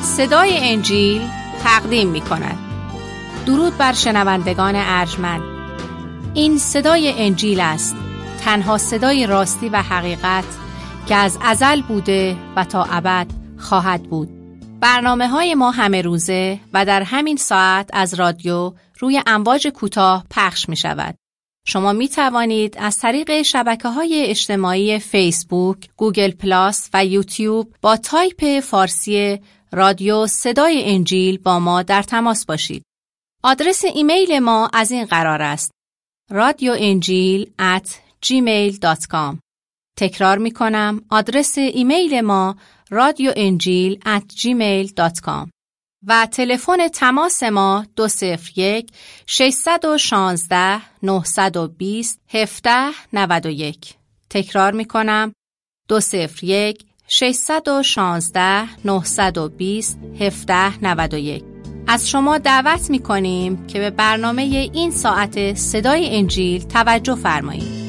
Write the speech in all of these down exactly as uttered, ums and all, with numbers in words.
صدای انجیل تقدیم می کند. درود بر شنوندگان ارجمند. این صدای انجیل است، تنها صدای راستی و حقیقت که از ازل بوده و تا ابد خواهد بود. برنامه های ما همه روزه و در همین ساعت از رادیو روی امواج کوتاه پخش می شود. شما می توانید از طریق شبکه‌های اجتماعی فیسبوک، گوگل پلاس و یوتیوب با تایپ فارسی رادیو صدای انجیل با ما در تماس باشید. آدرس ایمیل ما از این قرار است: رادیو انجیل ات جیمیل دات کام. تکرار می کنم، آدرس ایمیل ما رادیو انجیل ات جیمیل دات کام و تلفن تماس ما دو صفر یک ششصد و شانزده نهصد و بیست هفده نود و یک. تکرار می کنم، دو صفر یک ششصد و شانزده نهصد و بیست هفده نود و یک. از شما دعوت می کنیم که به برنامه این ساعت صدای انجیل توجه فرمایید.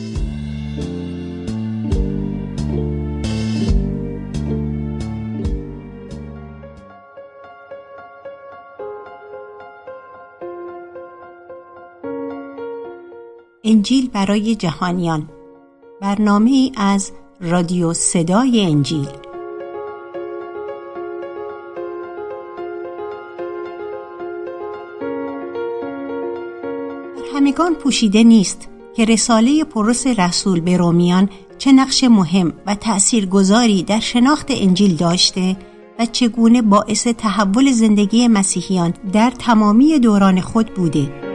انجیل برای جهانیان، برنامه‌ای از رادیو صدای انجیل. بر همگان پوشیده نیست که رساله پولس رسول به رومیان چه نقش مهم و تأثیرگذاری در شناخت انجیل داشته و چگونه باعث تحول زندگی مسیحیان در تمامی دوران خود بوده.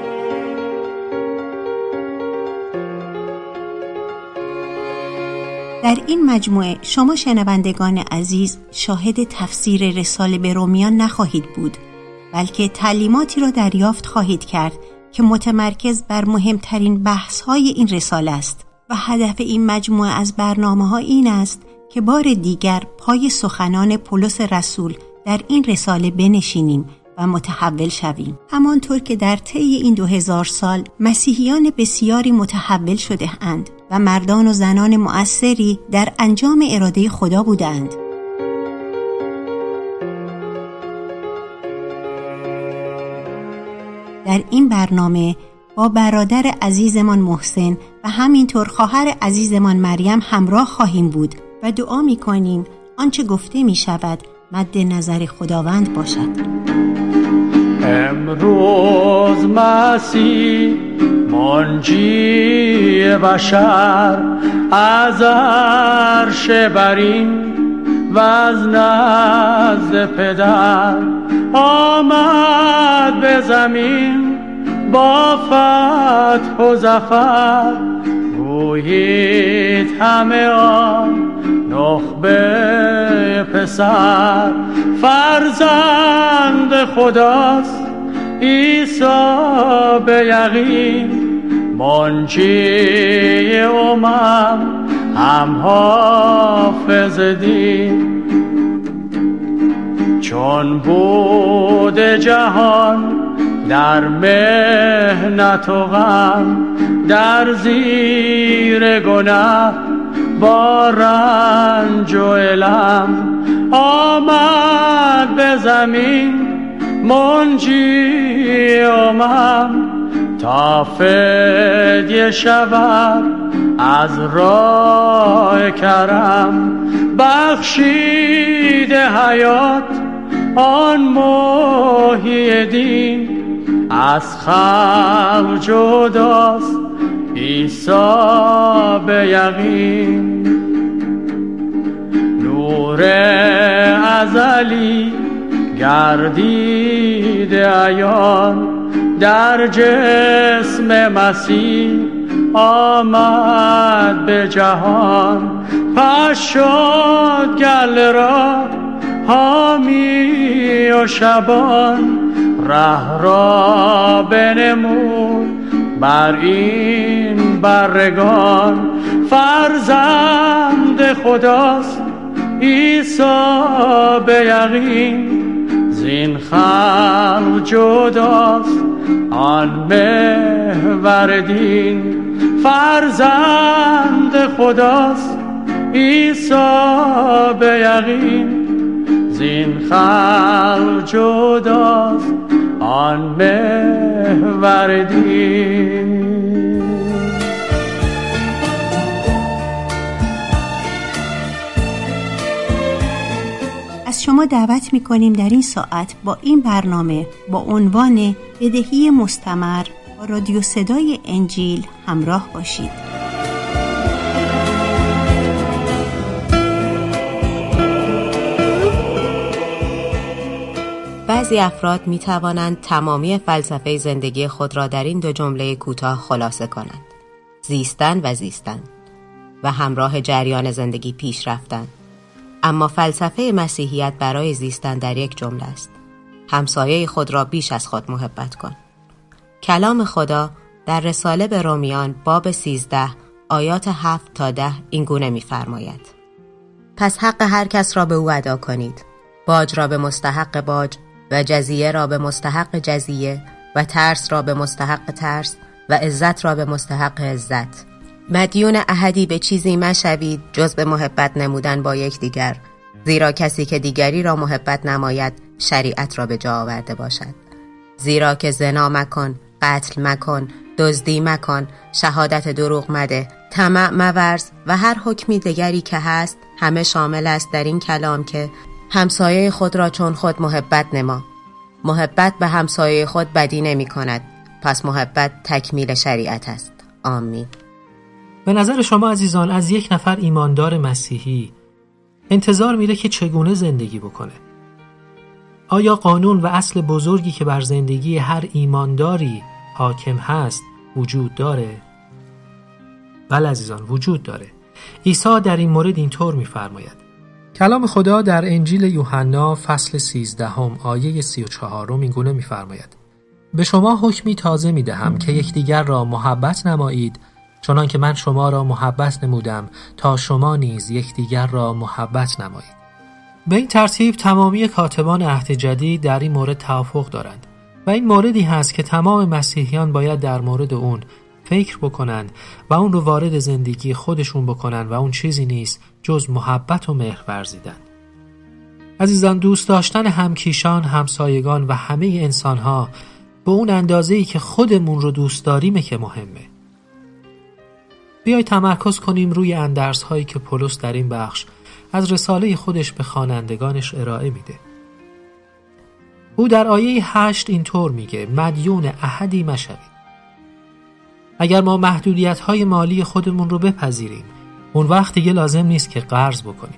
در این مجموعه شما شنوندگان عزیز شاهد تفسیر رساله به رومیان نخواهید بود، بلکه تعلیماتی را دریافت خواهید کرد که متمرکز بر مهمترین بحث‌های این رساله است و هدف این مجموعه از برنامه‌ها این است که بار دیگر پای سخنان پولس رسول در این رساله بنشینیم و متحول شویم. همانطور که در طی این دو هزار سال مسیحیان بسیاری متحول شده اند و مردان و زنان مؤثری در انجام اراده خدا بودند. در این برنامه با برادر عزیزمان محسن و همینطور خواهر عزیزمان مریم همراه خواهیم بود و دعا می کنیم آنچه گفته می شود مد نظر خداوند باشد. امروز مسیح منجی بشر از عرش برین و از نزد پدر آمد به زمین با فتح و ظفر. گویید همه آن نخبه پسر فرزند خداست عیسی به یقین منجی امم هم حافظ دین. چون بود جهان در محنت و غم در زیر گناه با رنج و الم آمد به زمین منجی امم تا فدیه شود از راه کرم. بخشیده حیات آن محیی دین از خلق جداست عیسی به یقین. نور ازلی گردیده عیان در جسم مسیح آمد به جهان. پس شد گل را حامی و شبان ره را بنمود بر این برگان. فرزند خداست عیسی به یقین زین خلق جداست آن محور دین. فرزند خداست عیسی به یقین زین خلق جداست آن محور دین. از شما دعوت می‌کنیم در این ساعت با این برنامه با عنوان بدهی مستمر با رادیو صدای انجیل همراه باشید. بعضی افراد می توانند تمامی فلسفه زندگی خود را در این دو جمله کوتاه خلاصه کنند: زیستن و زیستن و همراه جریان زندگی پیش رفتن. اما فلسفه مسیحیت برای زیستن در یک جمله است: همسایه خود را بیش از خود محبت کن. کلام خدا در رساله به رومیان باب سیزده آیات هفت تا ده این گونه می فرماید: پس حق هر کس را به او ادا کنید، باج را به مستحق باج و جزیه را به مستحق جزیه و ترس را به مستحق ترس و عزت را به مستحق عزت. مدیون احدی به چیزی مشوید جز به محبت نمودن با یکدیگر، زیرا کسی که دیگری را محبت نماید شریعت را به جا آورده باشد. زیرا که زنا مکن، قتل مکن، دزدی مکن، شهادت دروغ مده، طمع مورز و هر حکمی دیگری که هست همه شامل است در این کلام که همسایه خود را چون خود محبت نما. محبت به همسایه خود بدی نمی کند، پس محبت تکمیل شریعت است. آمین. به نظر شما عزیزان از یک نفر ایماندار مسیحی انتظار میره که چگونه زندگی بکنه؟ آیا قانون و اصل بزرگی که بر زندگی هر ایمانداری حاکم هست وجود داره؟ بله عزیزان، وجود داره. عیسی در این مورد اینطور میفرماید. کلام خدا در انجیل یوحنا فصل سیزدهم آیه سی و چهارم این گونه میفرماید: به شما حکمی تازه میدهم که یکدیگر را محبت نمایید، چنان که من شما را محبت نمودم تا شما نیز یکدیگر را محبت نمایید. به این ترتیب تمامی کاتبان عهد جدید در این مورد توافق دارند و این موردی هست که تمام مسیحیان باید در مورد اون فکر بکنند و اون رو وارد زندگی خودشون بکنند و اون چیزی نیست جز محبت و مهر ورزیدن. عزیزان، دوست داشتن همکیشان، همسایگان و همه انسانها به اون اندازه‌ای که خودمون رو دوست داریمه که مهمه. بیای تمرکز کنیم روی اندرس‌هایی که پولس در این بخش از رساله خودش به خوانندگانش ارائه میده. او در آیه هشت اینطور میگه: مدیون احدی مشوید. اگر ما محدودیت‌های مالی خودمون رو بپذیریم، اون وقت دیگه لازم نیست که قرض بکنیم.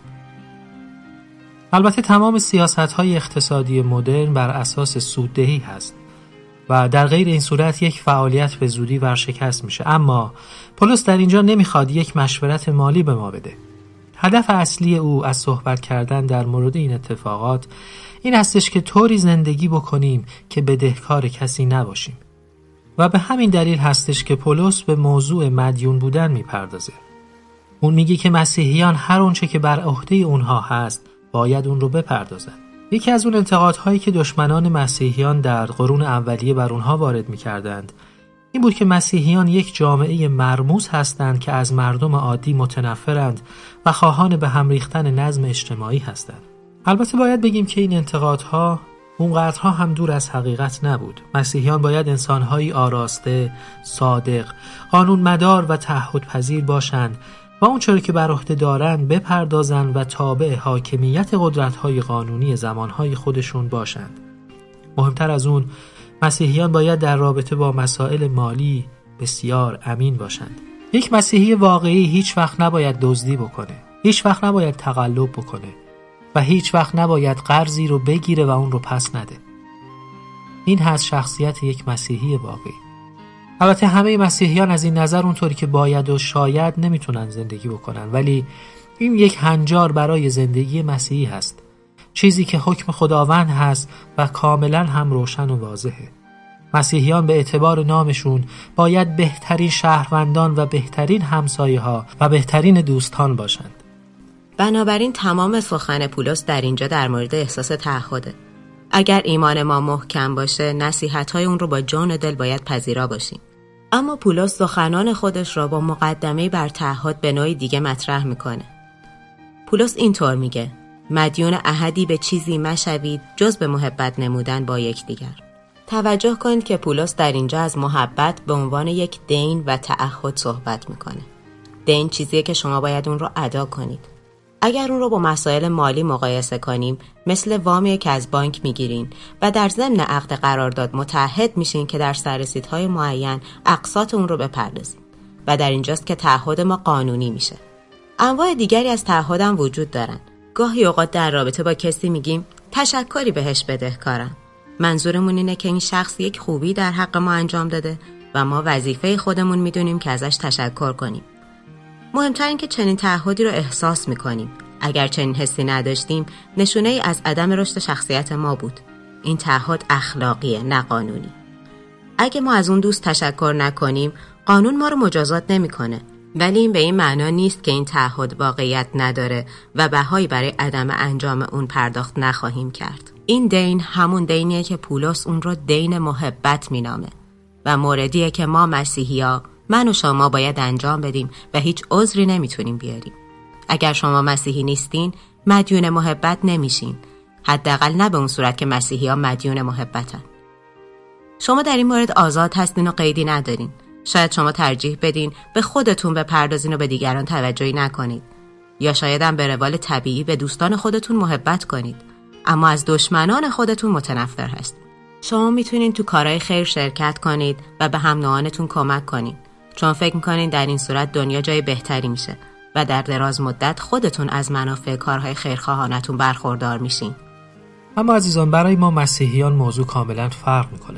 البته تمام سیاست‌های اقتصادی مدرن بر اساس سوددهی هست و در غیر این صورت یک فعالیت به زودی ورشکست میشه. اما پولس در اینجا نمیخواد یک مشورت مالی به ما بده. هدف اصلی او از صحبت کردن در مورد این اتفاقات این هستش که طوری زندگی بکنیم که بدهکار کسی نباشیم و به همین دلیل هستش که پولس به موضوع مدیون بودن میپردازه. اون میگه که مسیحیان هر اونچه که بر عهده اونها هست باید اون رو بپردازن. یکی از اون انتقادهایی که دشمنان مسیحیان در قرون اولیه بر اونها وارد میکردند این بود که مسیحیان یک جامعه مرموز هستند که از مردم عادی متنفرند و خواهان به هم ریختن نظم اجتماعی هستند. البته باید بگیم که این انتقادها اونقدرها هم دور از حقیقت نبود. مسیحیان باید انسانهایی آراسته، صادق، قانون مدار و تعهد پذیر باشند و اون چرا که بر عهده دارند بپردازند و تابع حاکمیت قدرت‌های قانونی زمانهای خودشون باشند. مهمتر از اون، مسیحیان باید در رابطه با مسائل مالی بسیار امین باشند. یک مسیحی واقعی هیچ وقت نباید دزدی بکنه، هیچ وقت نباید تقلب بکنه و هیچ وقت نباید قرضی رو بگیره و اون رو پس نده. این هست شخصیت یک مسیحی واقعی. البته همه مسیحیان از این نظر اونطوری که باید و شاید نمیتونن زندگی بکنن، ولی این یک هنجار برای زندگی مسیحی هست، چیزی که حکم خداوند هست و کاملا هم روشن و واضحه. مسیحیان به اعتبار نامشون باید بهترین شهروندان و بهترین همسایه ها و بهترین دوستان باشند. بنابراین تمام سخن پولس در اینجا در مورد احساس تعهده. اگر ایمان ما محکم باشه، نصیحت‌های اون رو با جان و دل باید پذیرا باشیم. اما پولس سخنان خودش را با مقدمه بر تعهد به نوعی دیگه مطرح میکنه. پولس اینطور میگه: مدیون عهدی به چیزی مشوید جز به محبت نمودن با یکدیگر. توجه کنید که پولس در اینجا از محبت به عنوان یک دین و تعهد صحبت میکنه. دین چیزیه که شما باید اون رو ادا کنید. اگر اون رو با مسائل مالی مقایسه کنیم، مثل وامی که از بانک میگیرین و در ضمن عقد قرارداد متعهد میشین که در سررسیدهای معین اقساط اون رو بپردازین و در اینجاست که تعهد ما قانونی میشه. انواع دیگری از تعهد هم وجود دارن. گاهی اوقات در رابطه با کسی میگیم تشکری بهش بدهکارم. منظورمون اینه که این شخص یک خوبی در حق ما انجام داده و ما وظیفه خودمون میدونیم که ازش تشکر کنیم. مهمتر این که چنین تعهدی رو احساس میکنیم. اگر چنین حسی نداشتیم، نشونه ای از عدم رشد شخصیت ما بود. این تعهد اخلاقیه، نه قانونی. اگه ما از اون دوست تشکر نکنیم، قانون ما رو مجازات نمیکنه. ولی این به این معنا نیست که این تعهد واقعیت نداره و بهایی برای عدم انجام اون پرداخت نخواهیم کرد. این دین همون دینیه که پولس اون رو دین محبت مینامه و موردیه که ما مسیحی‌ها، من و شما باید انجام بدیم و هیچ عذری نمیتونیم بیاریم. اگر شما مسیحی نیستین، مدیون محبت نمیشین. حداقل نه به اون صورت که مسیحی‌ها مدیون محبتن. شما در این مورد آزاد هستین و قیدی ندارین. شاید شما ترجیح بدین به خودتون بپردازین و به دیگران توجهی نکنید. یا شاید هم به روال طبیعی به دوستان خودتون محبت کنید، اما از دشمنان خودتون متنفر هستید. شما میتونین تو کارهای خیر شرکت کنید و به هم نوعانتون کمک کنید، چون فکر میکنین در این صورت دنیا جای بهتری میشه و در دراز مدت خودتون از منافع کارهای خیرخواهانتون برخوردار میشین. اما عزیزان، برای ما مسیحیان موضوع کاملا فرق میکنه.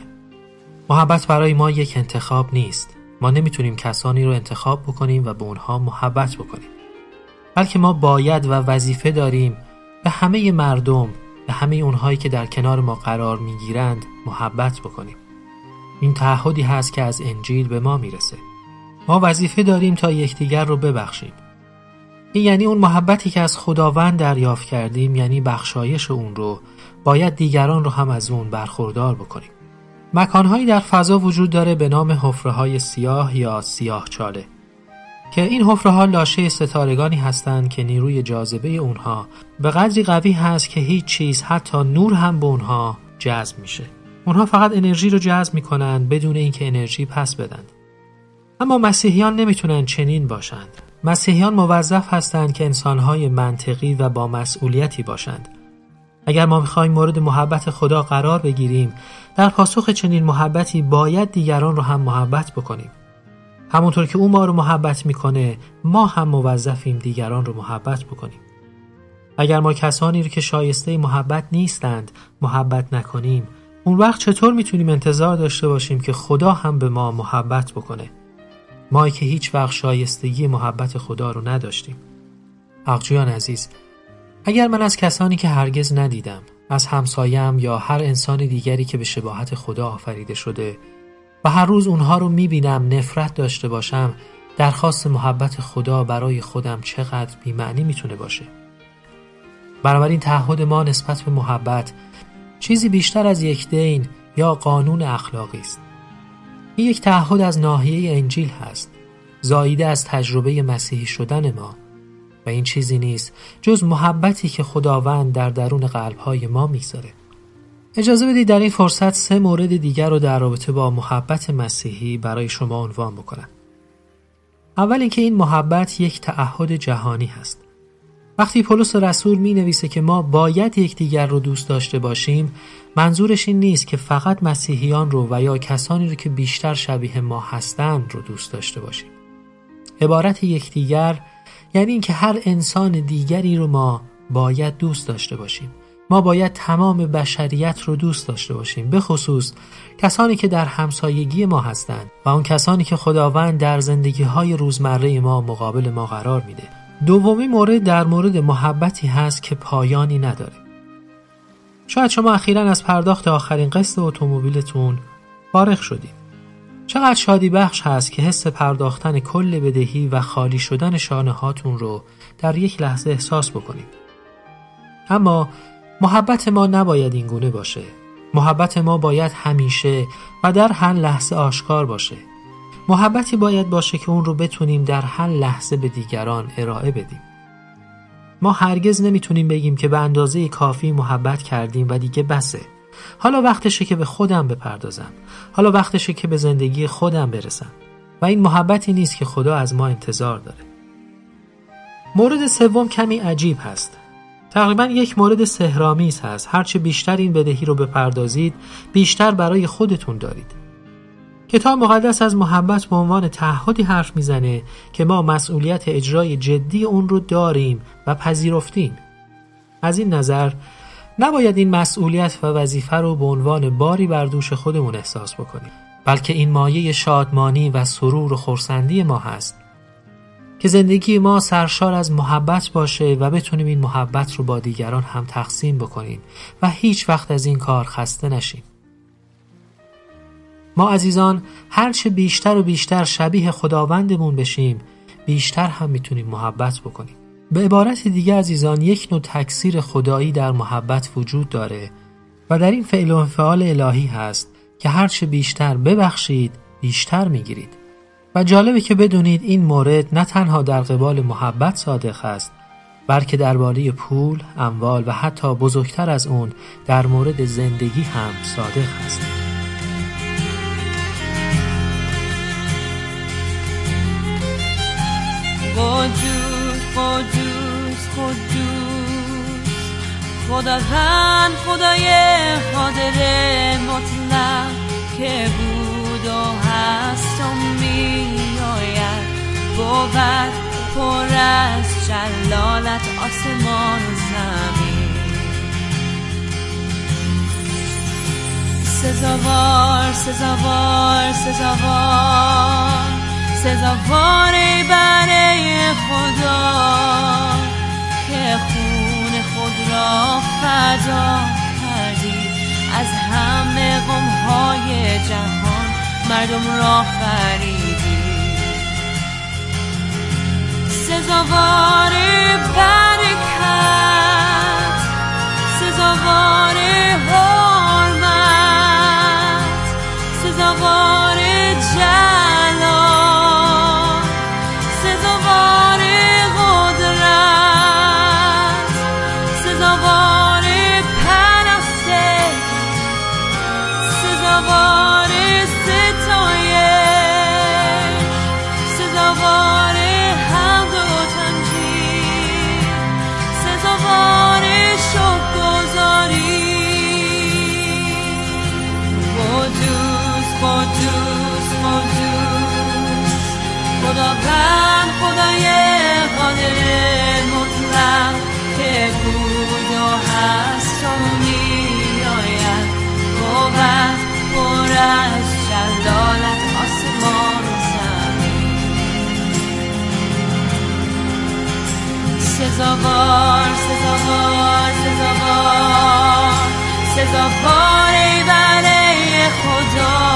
محبت برای ما یک انتخاب نیست. ما نمیتونیم کسانی رو انتخاب بکنیم و به اونها محبت بکنیم، بلکه ما باید و وظیفه داریم به همه مردم، به همه اونهایی که در کنار ما قرار میگیرند محبت بکنیم. این تعهدی هست که از انجیل به ما میرسه. ما وظیفه داریم تا یکدیگر رو ببخشیم. این یعنی اون محبتی که از خداوند دریافت کردیم، یعنی بخشایش اون رو باید دیگران رو هم از اون برخوردار بکنیم. مکانهایی در فضا وجود داره به نام حفره‌های سیاه یا سیاه چاله که این حفره‌ها لاشه ستارگانی هستند که نیروی جاذبه اونها به قدری قوی هست که هیچ چیز، حتی نور هم به اونها جذب میشه. اونها فقط انرژی رو جذب میکنن بدون اینکه انرژی پس بدن. اما مسیحیان نمیتونن چنین باشند. مسیحیان موظف هستند که انسانهای منطقی و با مسئولیتی باشند. اگر ما میخوایم مورد محبت خدا قرار بگیریم، در پاسخ چنین محبتی باید دیگران رو هم محبت بکنیم. همونطور که او ما رو محبت میکنه، ما هم موظفیم دیگران رو محبت بکنیم. اگر ما کسانی رو که شایسته محبت نیستند محبت نکنیم، اون وقت چطور میتونیم انتظار داشته باشیم که خدا هم به ما محبت بکنه؟ ما که هیچ وقت شایستگی محبت خدا رو نداشتیم. حقجویان عزیز، اگر من از کسانی که هرگز ندیدم، از همسایم یا هر انسان دیگری که به شباهت خدا آفریده شده و هر روز اونها رو میبینم نفرت داشته باشم، درخواست محبت خدا برای خودم چقدر بی‌معنی میتونه باشه. بنابراین تعهد ما نسبت به محبت چیزی بیشتر از یک دین یا قانون اخلاقی است. این یک تعهد از ناحیه انجیل هست، زاییده از تجربه مسیحی شدن ما، و این چیزی نیست جز محبتی که خداوند در درون قلب‌های ما می‌گذاره. اجازه بدید در این فرصت سه مورد دیگر رو در رابطه با محبت مسیحی برای شما عنوان بکنم. اول اینکه این محبت یک تعهد جهانی هست. وقتی پولس رسول می‌نویسه که ما باید یکدیگر رو دوست داشته باشیم، منظورش این نیست که فقط مسیحیان رو و یا کسانی رو که بیشتر شبیه ما هستند رو دوست داشته باشیم. عبارت یکدیگر یعنی این که هر انسان دیگری رو ما باید دوست داشته باشیم. ما باید تمام بشریت رو دوست داشته باشیم، به خصوص کسانی که در همسایگی ما هستند و اون کسانی که خداوند در زندگی‌های روزمره ما مقابل ما قرار میده. دومی مورد در مورد محبتی هست که پایانی نداره. شاید شما اخیراً از پرداخت آخرین قسط اتومبیلتون فارغ شدید. چقدر شادی بخش هست که حس پرداختن کل بدهی و خالی شدن شانه هاتون رو در یک لحظه احساس بکنید. اما محبت ما نباید این گونه باشه. محبت ما باید همیشه و در هر لحظه آشکار باشه. محبتی باید باشه که اون رو بتونیم در هر لحظه به دیگران ارائه بدیم. ما هرگز نمیتونیم بگیم که به اندازه کافی محبت کردیم و دیگه بسه. حالا وقتشه که به خودم بپردازم. حالا وقتشه که به زندگی خودم برسم. و این محبتی نیست که خدا از ما انتظار داره. مورد سوم کمی عجیب هست. تقریبا یک مورد سحرآمیز هست. هرچه بیشتر این بدهی رو بپردازید، بیشتر برای خودتون دارید. کتاب مقدس از محبت به عنوان تعهدی حرف میزنه که ما مسئولیت اجرای جدی اون رو داریم و پذیرفتیم. از این نظر نباید این مسئولیت و وظیفه رو به عنوان باری بر دوش خودمون احساس بکنیم، بلکه این مایه شادمانی و سرور و خرسندی ما هست که زندگی ما سرشار از محبت باشه و بتونیم این محبت رو با دیگران هم تقسیم بکنیم و هیچ وقت از این کار خسته نشیم. ما عزیزان هرچه بیشتر و بیشتر شبیه خداوندمون بشیم، بیشتر هم میتونیم محبت بکنیم. به عبارت دیگه عزیزان، یک نوع تکثیر خدایی در محبت وجود داره و در این فعل و انفعال الهی هست که هرچه بیشتر ببخشید بیشتر میگیرید. و جالبه که بدونید این مورد نه تنها در قبال محبت صادق است، بلکه درباره پول، اموال و حتی بزرگتر از اون در مورد زندگی هم صادق است. قدوس قدوس قدوس خداوند، خدای قادر مطلق که بود و هست و می آید، بود پر از جلالت آسمان و زمین. سزاوار سزاوار سزاوار سزاوار برای خدا که خون خود را فدا کردی، از همه قوم‌های جهان مردم را خریدی. سزاوار برکت، سزاوار حرمت، سزاوار جلال، سزاوار قدرت، سزاوار پرستش، سزاوار ستایش، سزاوار حمد و تمجید، سزاوار شکرگزاری. قدوس قدوس قدوس خداوند، خدای قادر مطلق که بود و هست و می آید، بود پر از جلالت آسمان و زمین. سزاوار سزاوار سزاوار سزاوار برای خدا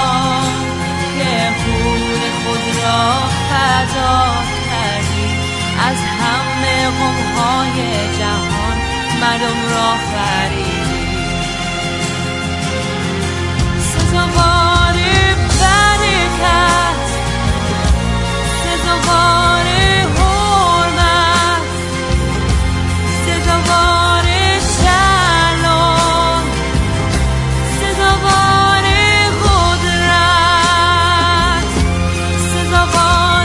که خون خود را فدا کردی، از همه قوم‌های جهان مردم را خریدی. سزاوار برکت، سزاوار حرمت، سزاوار جلال، سزاوار قدرت، سزاوار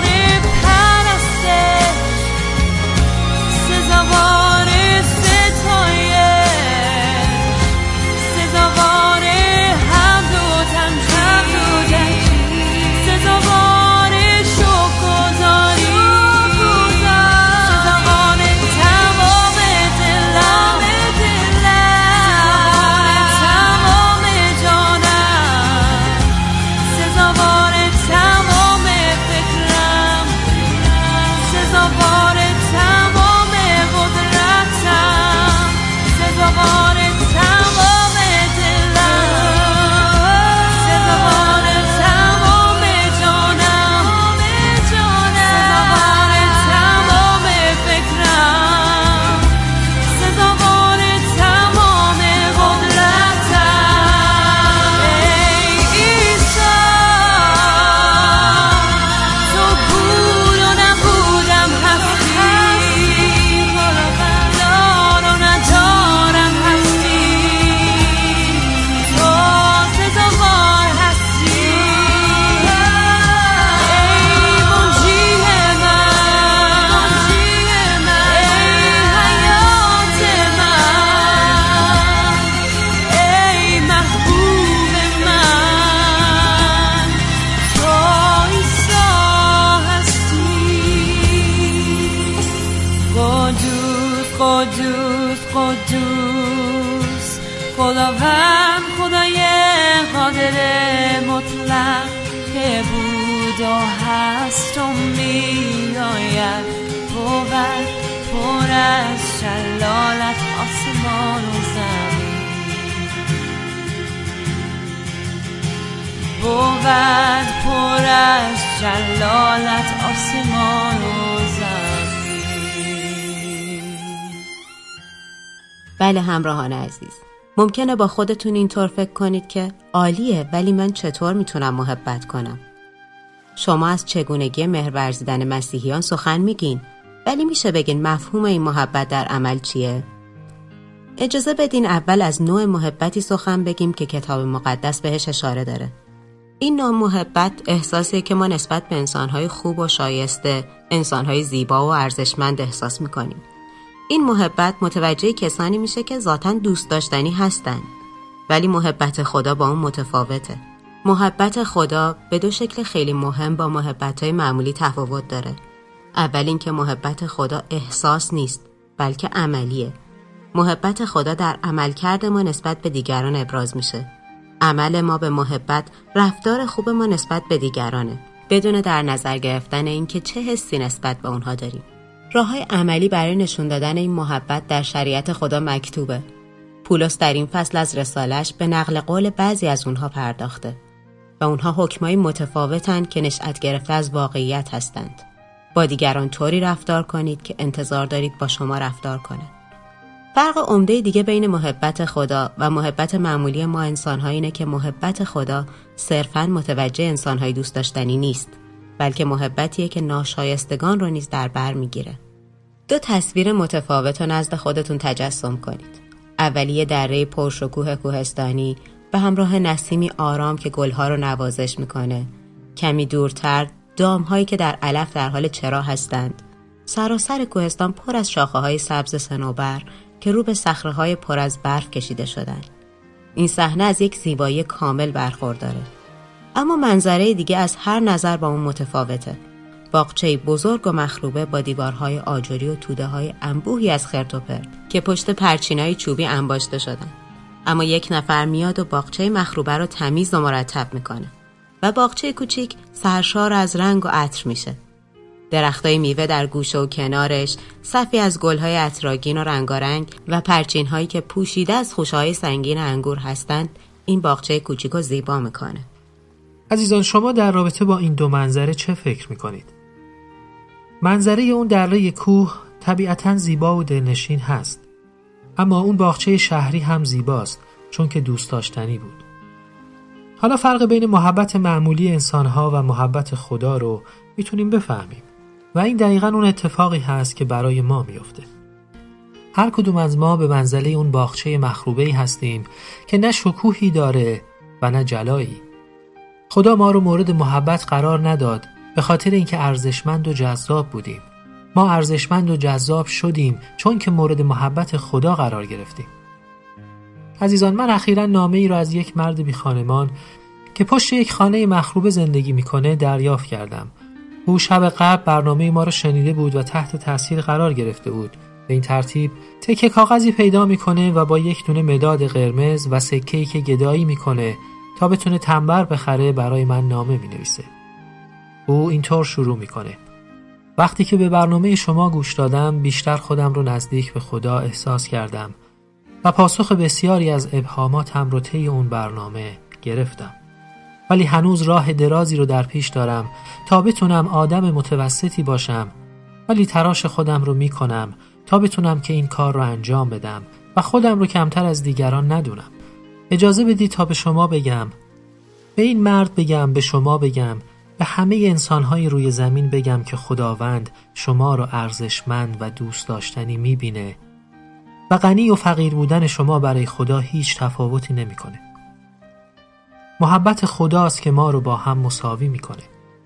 پرستش، سزاوار ستایش، خداوند خدای قادر مطلق که بود و هست و می آید، بود پر از جلالت آسمان و زمین، بود پر از جلالت آسمان و زمین. بله همراهان عزیز، ممکنه با خودتون اینطور فکر کنید که عالیه، ولی من چطور میتونم محبت کنم؟ شما از چگونگی مهر ورزیدن مسیحیان سخن میگین، ولی میشه بگین مفهوم این محبت در عمل چیه؟ اجازه بدین اول از نوع محبتی سخن بگیم که کتاب مقدس بهش اشاره داره. این نوع محبت احساسیه که ما نسبت به انسانهای خوب و شایسته، انسانهای زیبا و ارزشمند احساس میکنیم. این محبت متوجه کسانی میشه که ذاتاً دوست داشتنی هستن، ولی محبت خدا با اون متفاوته. محبت خدا به دو شکل خیلی مهم با محبت‌های معمولی تفاوت داره. اول این که محبت خدا احساس نیست، بلکه عملیه. محبت خدا در عملکرد ما نسبت به دیگران ابراز میشه. عمل ما به محبت رفتار خوب ما نسبت به دیگرانه، بدون در نظر گرفتن این که چه حسی نسبت به اونها داریم. راه‌های عملی برای نشون دادن این محبت در شریعت خدا مکتوبه. پولس در این فصل از رسالش به نقل قول بعضی از اونها پرداخته و اونها حکمای متفاوتن که نشأت گرفته از واقعیت هستند. با دیگران طوری رفتار کنید که انتظار دارید با شما رفتار کنند. فرق عمده دیگه بین محبت خدا و محبت معمولی ما انسان‌ها اینه که محبت خدا صرفاً متوجه انسان‌های دوست داشتنی نیست، بلکه محبتیه که ناشایستگان رو نیز در بر میگیره. دو تصویر متفاوت رو نزد خودتون تجسم کنید. اولیه دره پرشکوه کوهستانی به همراه نسیمی آرام که گلها رو نوازش میکنه. کمی دورتر دامهایی که در علف در حال چرا هستند. سراسر کوهستان پر از شاخه‌های سبز صنوبر که رو به صخره‌های پر از برف کشیده شدن. این صحنه از یک زیبایی کامل برخورداره. اما منظره دیگه از هر نظر با اون متفاوته. باغچه‌ای بزرگ و مخروبه با دیوارهای آجری و توده‌های انبوهی از خرت و پرت که پشت پرچینای چوبی انباشته شدن. اما یک نفر میاد و باغچه مخروبه رو تمیز و مرتب میکنه و باغچه کوچیک سرشار از رنگ و عطر میشه. درختای میوه در گوشه و کنارش، صفی از گلهای عطرآگین و رنگارنگ و پرچین‌هایی که پوشیده از خوشه‌های سنگین انگور هستند، این باغچه کوچیک رو زیبا میکنه. عزیزان، شما در رابطه با این دو منظره چه فکر میکنید؟ منظره اون دره کوه طبیعتاً زیبا و دلنشین هست، اما اون باغچه شهری هم زیباست چون که دوست داشتنی بود. حالا فرق بین محبت معمولی انسانها و محبت خدا رو میتونیم بفهمیم و این دقیقاً اون اتفاقی هست که برای ما میفته. هر کدوم از ما به منزله اون باغچه مخروبه‌ای هستیم که نه شکوهی داره و نه جلایی. خدا ما رو مورد محبت قرار نداد به خاطر اینکه ارزشمند و جذاب بودیم. ما ارزشمند و جذاب شدیم چون که مورد محبت خدا قرار گرفتیم. عزیزان، من اخیراً نامه‌ای را از یک مرد بی خانمان که پشت یک خانه مخروبه زندگی میکنه دریافت کردم. او شب قبل برنامه ما را شنیده بود و تحت تاثیر قرار گرفته بود. به این ترتیب تکه کاغذی پیدا میکنه و با یک دونه مداد قرمز و سکه‌ای که گدایی میکنه تا بتونه تنبر بخره برای من نامه مینویسه. او اینطور شروع میکنه: وقتی که به برنامه شما گوش دادم بیشتر خودم رو نزدیک به خدا احساس کردم و پاسخ بسیاری از ابهاماتم رو طی اون برنامه گرفتم. ولی هنوز راه درازی رو در پیش دارم تا بتونم آدم متوسطی باشم، ولی تراش خودم رو میکنم تا بتونم که این کار رو انجام بدم و خودم رو کمتر از دیگران ندونم. اجازه بدید تا به شما بگم، به این مرد بگم، به شما بگم، به همه انسان‌های روی زمین بگم که خداوند شما رو ارزشمند و دوست داشتنی می‌بینه و غنی و فقیر بودن شما برای خدا هیچ تفاوتی نمی‌کنه. محبت خداست که ما رو با هم مساوی می‌کنه.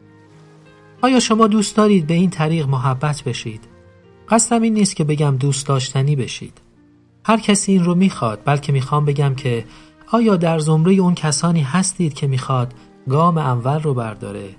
آیا شما دوست دارید به این طریق محبت بشید؟ قصدم این نیست که بگم دوست داشتنی بشید. هر کسی این رو می‌خواد، بلکه می‌خوام بگم که آیا در زمره اون کسانی هستید که می‌خواد گام اول رو برداره؟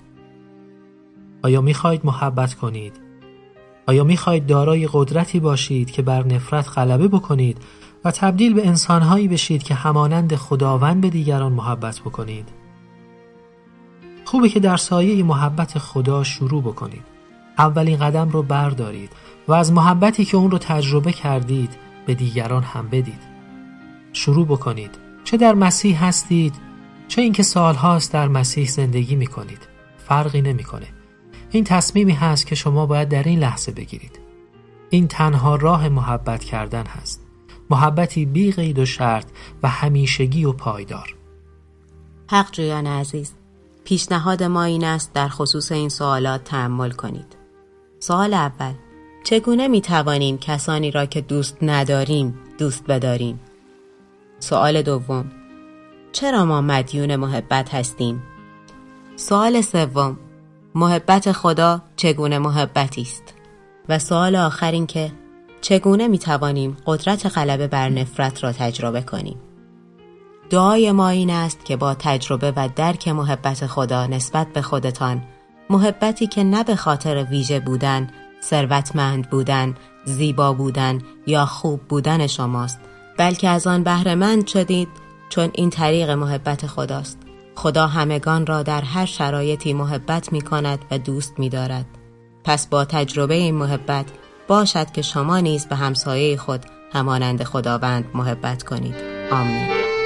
آیا می‌خواید محبت کنید؟ آیا می‌خواید دارای قدرتی باشید که بر نفرت غلبه بکنید و تبدیل به انسان‌هایی بشید که همانند خداوند به دیگران محبت بکنید. خوبه که در سایه محبت خدا شروع بکنید. اولین قدم رو بردارید و از محبتی که اون رو تجربه کردید به دیگران هم بدید. شروع بکنید. چه در مسیح هستید، چه اینکه سالهاست در مسیح زندگی میکنید. فرقی نمیکنه. این تصمیمی هست که شما باید در این لحظه بگیرید. این تنها راه محبت کردن هست. محبتی بی قید و شرط و همیشگی و پایدار. حق جویان عزیز، پیشنهاد ما این است در خصوص این سوالات تأمل کنید. سوال اول: چگونه می توانیم کسانی را که دوست نداریم دوست بداریم؟ سوال دوم: چرا ما مدیون محبت هستیم؟ سوال سوم: محبت خدا چگونه محبتی است؟ و سوال آخر این که چگونه می توانیم قدرت غلبه بر نفرت را تجربه کنیم؟ دعای ما این است که با تجربه و درک محبت خدا نسبت به خودتان، محبتی که نه به خاطر ویژه بودن، ثروتمند بودن، زیبا بودن یا خوب بودن شماست، بلکه از آن بهره مند شدید چون این طریق محبت خداست. خدا همگان را در هر شرایطی محبت می کند و دوست می دارد. پس با تجربه این محبت باشد که شما نیز به همسایه خود همانند خداوند محبت کنید. آمین.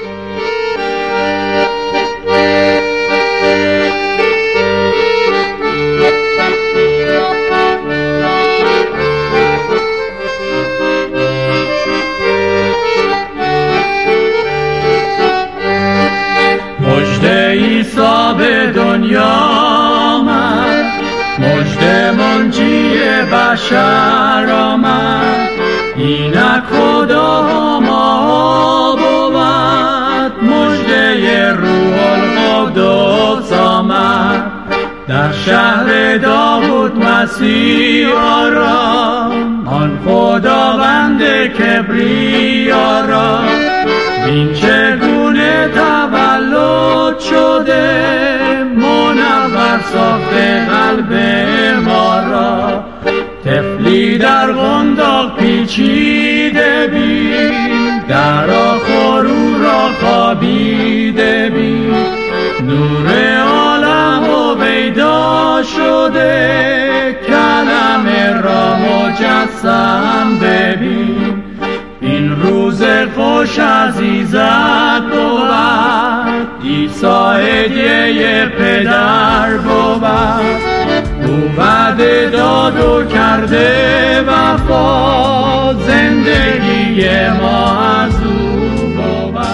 مژده عیسی به دنیا آمد، مژده منجی بشر آمد، اینک خدا ما بود، مژده روح القدس آمد، در شهر داوود مسیح آرام، آن خداوند کبریا را، این چگونه تولد شده، منور ساخته قلب ما را، طفلی در قنداق پیچیده بین، در آخر او را خوابیده بین، نور عالم و پیدا شده، کلمه را مجسم ببین، این روز خوش عزیزت بود، عیسی هدیه پدر بود، او وعده داد و کرده وفا، زندگی ما از او بود.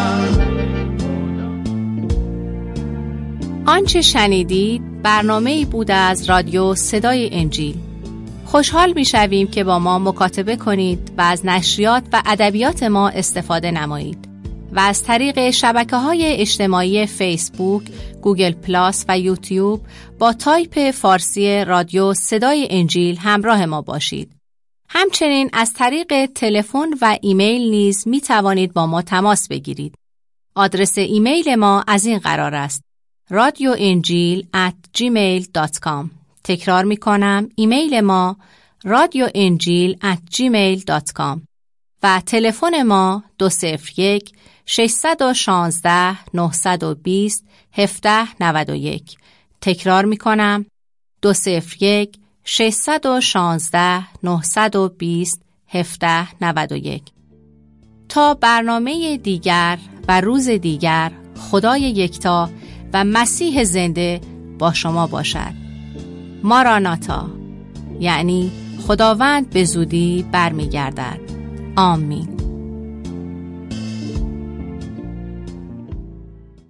آنچه شنیدید برنامه‌ای بود از رادیو صدای انجیل. خوشحال می‌شویم که با ما مکاتبه کنید و از نشریات و ادبیات ما استفاده نمایید و از طریق شبکه‌های اجتماعی فیسبوک، گوگل پلاس و یوتیوب با تایپ فارسی رادیو صدای انجیل همراه ما باشید. همچنین از طریق تلفن و ایمیل نیز می توانید با ما تماس بگیرید. آدرس ایمیل ما از این قرار است: رادیو انجیل ات جیمیل دات کام. تکرار می کنم، ایمیل ما رادیو انجیل ات جیمیل دات کام و تلفن ما دو صفر یک شش یک شش نه دو صفر هفت نه یک. تکرار می کنم، دو صفر یک شش یک شش نه دو صفر هفت نه یک. تا برنامه دیگر و روز دیگر، خدای یکتا و مسیح زنده با شما باشد. ماراناتا، یعنی خداوند به زودی برمیگردد. آمین.